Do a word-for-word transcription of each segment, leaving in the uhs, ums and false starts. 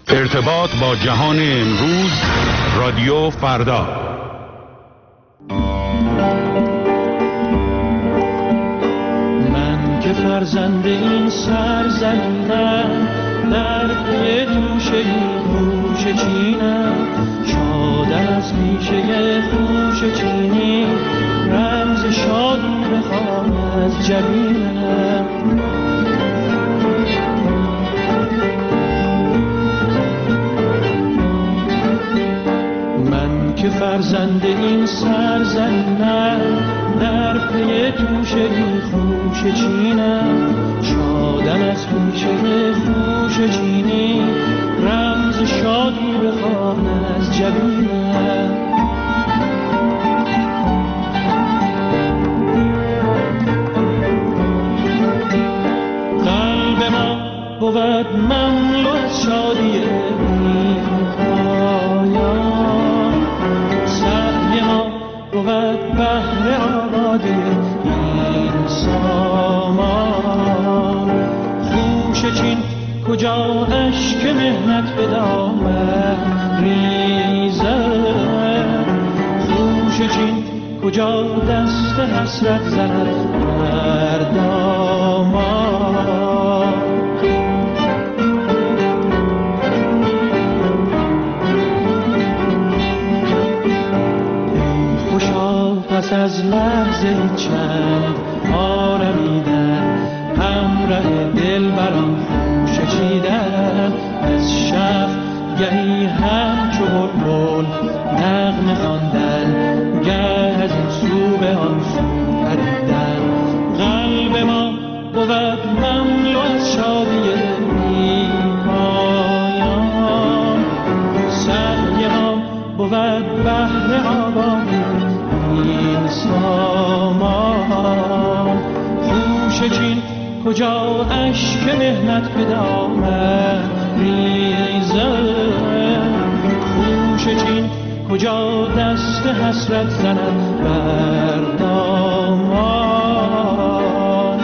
ارتباط با جهان امروز، رادیو فردا. من که فرزند این سرزمینم، در پی توشه خوش چینم، شادم از پیشه خوش چینی، رمز شادی بخوام از جبینم. من که فرزند این سرزمینم، در پی توشه خوش چینم، شادم از پیشه خوش چینی، رمز شادی بخوان از جبینم. قلب ما بود مملو از شادی بی پایان، سعی ما بود بهر آبادی این سامان. خوش چین کجا اشک مهنت به دامن ریزد، خوش چین کجا دست حسرت زند بر دامان. ای خوشا پس از لحظه چند آرمیدن، همراه دل بران خوش چیدن، از شب گهی همچو بلبل نغمه خواندن، گه از این سو به آن سو پریدن. قلب ما بود مملو از شادی بی پایان، سعی ما بود بهر آبادی این سامان. خوش چین کجا اشک مهنت به دامن ریزد، خوش چین کجا دست حسرت زند بر دامان.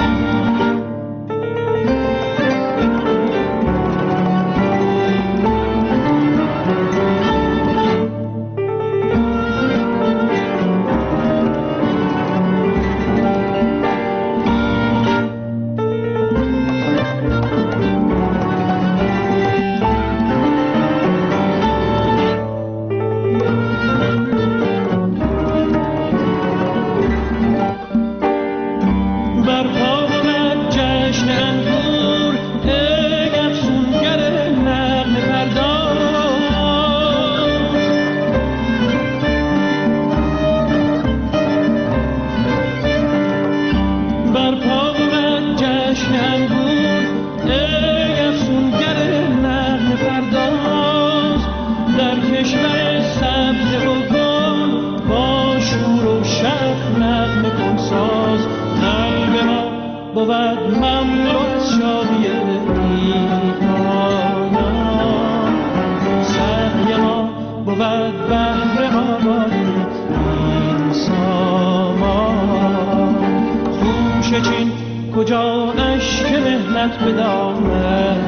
کجا اشک مهنت به دامن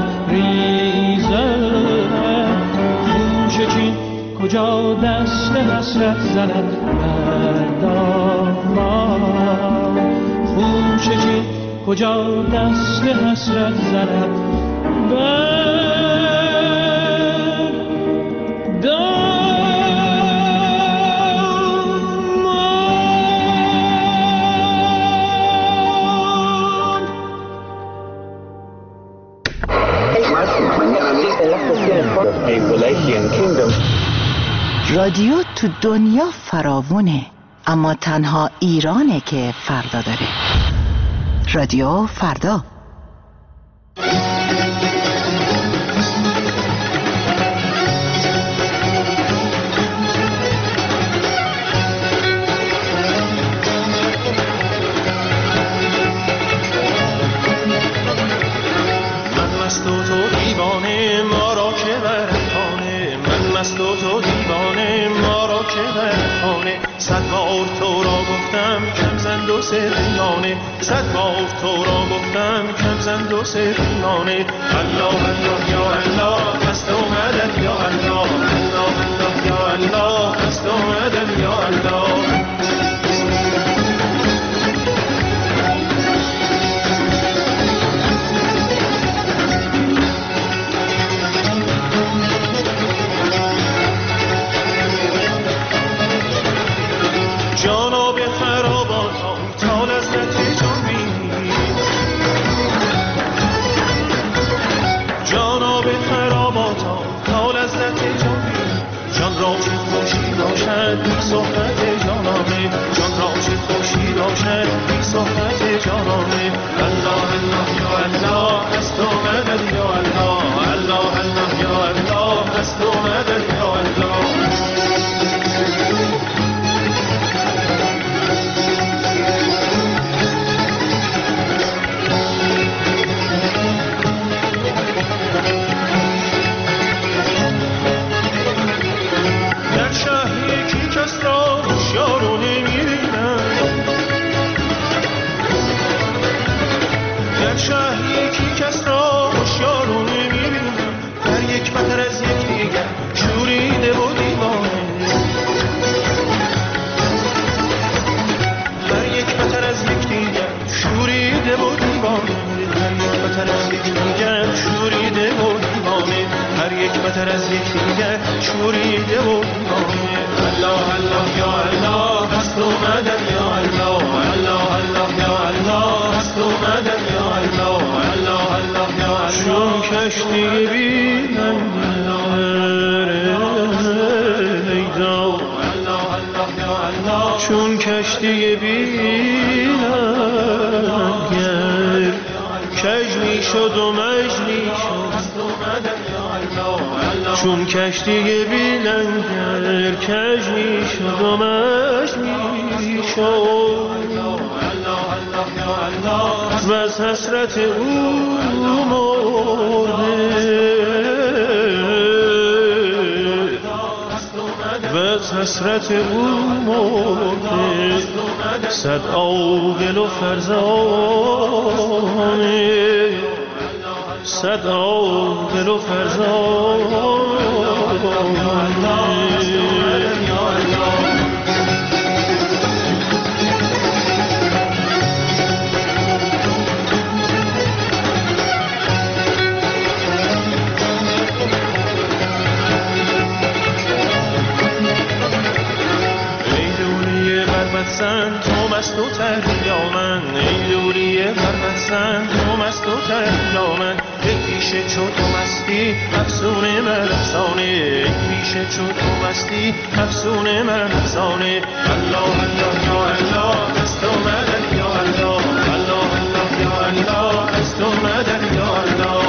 ریزد، خوش چین کجا دست حسرت زند بر دامان. خوش چین کجا دست حسرت زند بر دامان. رادیو تو دنیا فراوونه، اما تنها ایرانه که فردا داره. رادیو فردا. صد بار تو را گفتم کم زند و سرینانه، صد بار تو را گفتم کم زند و سرینانه. الله الله یا الله هست و من باشد بی صحبت جانانه، جان را چه خوشی باشد بی صحبت جانانه. الله الله یا الله از تو مدد یا الله، الله الله یا الله از تو مدد یا الله. بهتر از یک دیگر شوریده و دیوانه. الله الله یا الله هست اومدن یا الله، الله الله یا الله هست اومدن یا الله، الله الله یا الله. چون کشتی بینم ایدا، الله الله یا الله. چون کشتی بینم گر کج می شد و مج می شد، چون کشتی بیلنگر کج می شد و مج می شد و از حسرت او مرده، و از حسرت او مرده. صد عاقل و فرزانه، صد عاقل و فرزانه. زن تو مست و تریا من، ای لولی برمت زن تو مست و تریا من. ای پیشه چو تو مستی افسون من افسانه، ای پیشه چو تو مستی افسون من افسانه. الله الله یا الله از تو مدد یا الله، الله الله یا الله از تو مدد یا الله.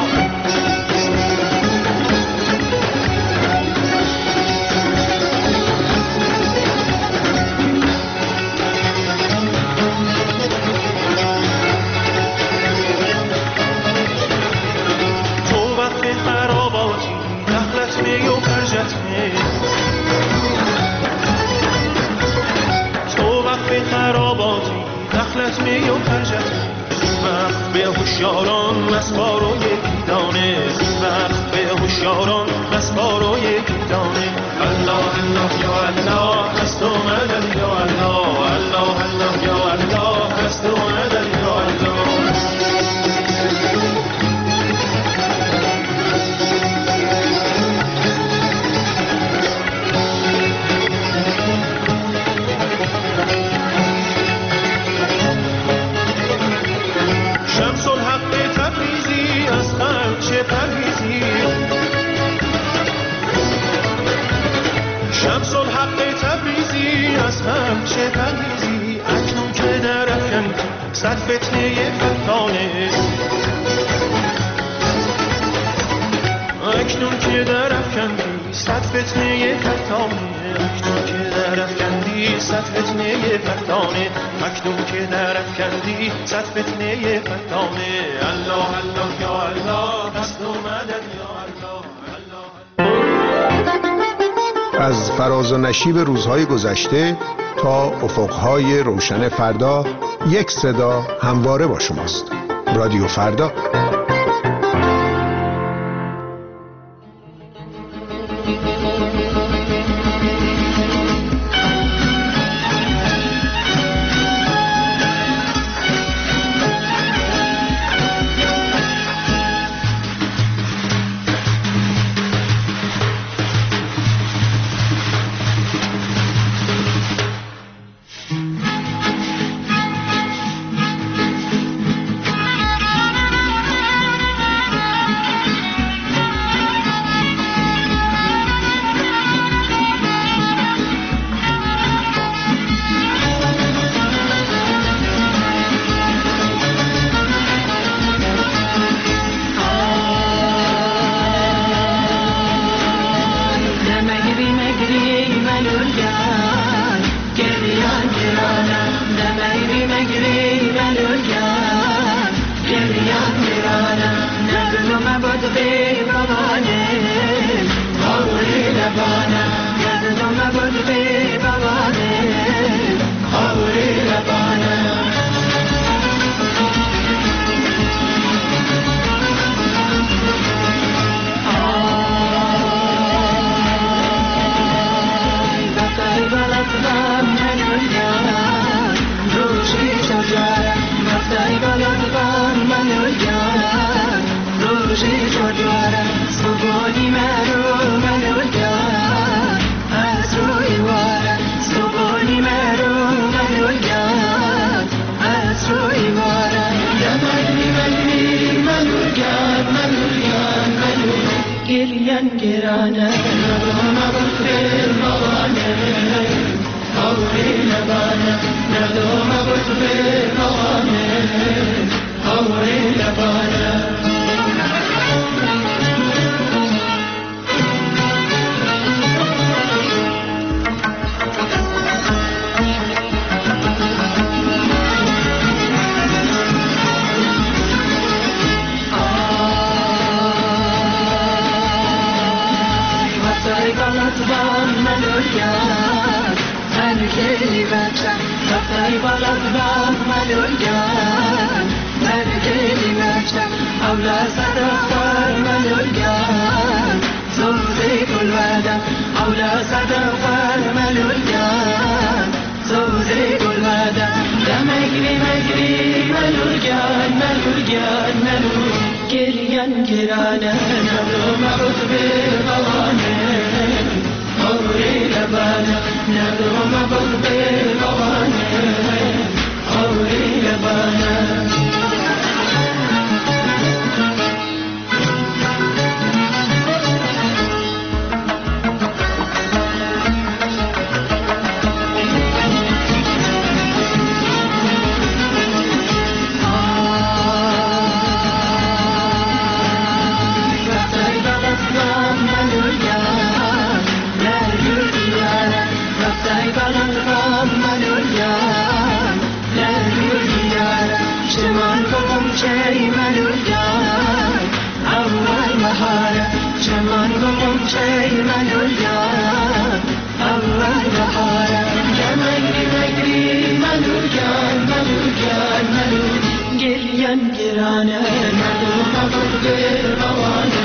خراباتی دخلت می و پرجت، وقت به هوشیاران مسبار و یکی دانه، وقت به هوشیاران مسبار و یکی دانه. الله الله یا الله از تو مدد یا الله، الله الله یا الله از تو مدد یا الله. شمس الحق تبریزی از هم چه پریزی، اکنون که در افکن صد فتنه فتانه، اکنون که در افکندی صد فتنه فتانه، اکنون که در افکندی صد فتنه فتانه، اکنون که در افکندی صد فتنه فتانه. الله الله یا الله هست اومدن یا الله. از فراز و نشیب روزهای گذشته تا افقهای روشن فردا، یک صدا همواره با شماست. رادیو فردا. گریان گرانه ندارم بود روانه آوری لبانه ندارم بود روانه آوری لبانه رفتای بالات با ملوگان مرگلی مشتم اولا صدفر ملوگان زوزی گل ودم اولا صدفر ملوگان زوزی گل ودم دمگری مگری ملوگان ملوگان ملوگان گریان گرانه نبرو مبود بغانه آوری لبانه ندارم بود روانه آوری لبانه گریان گرانه ندارم بود روانه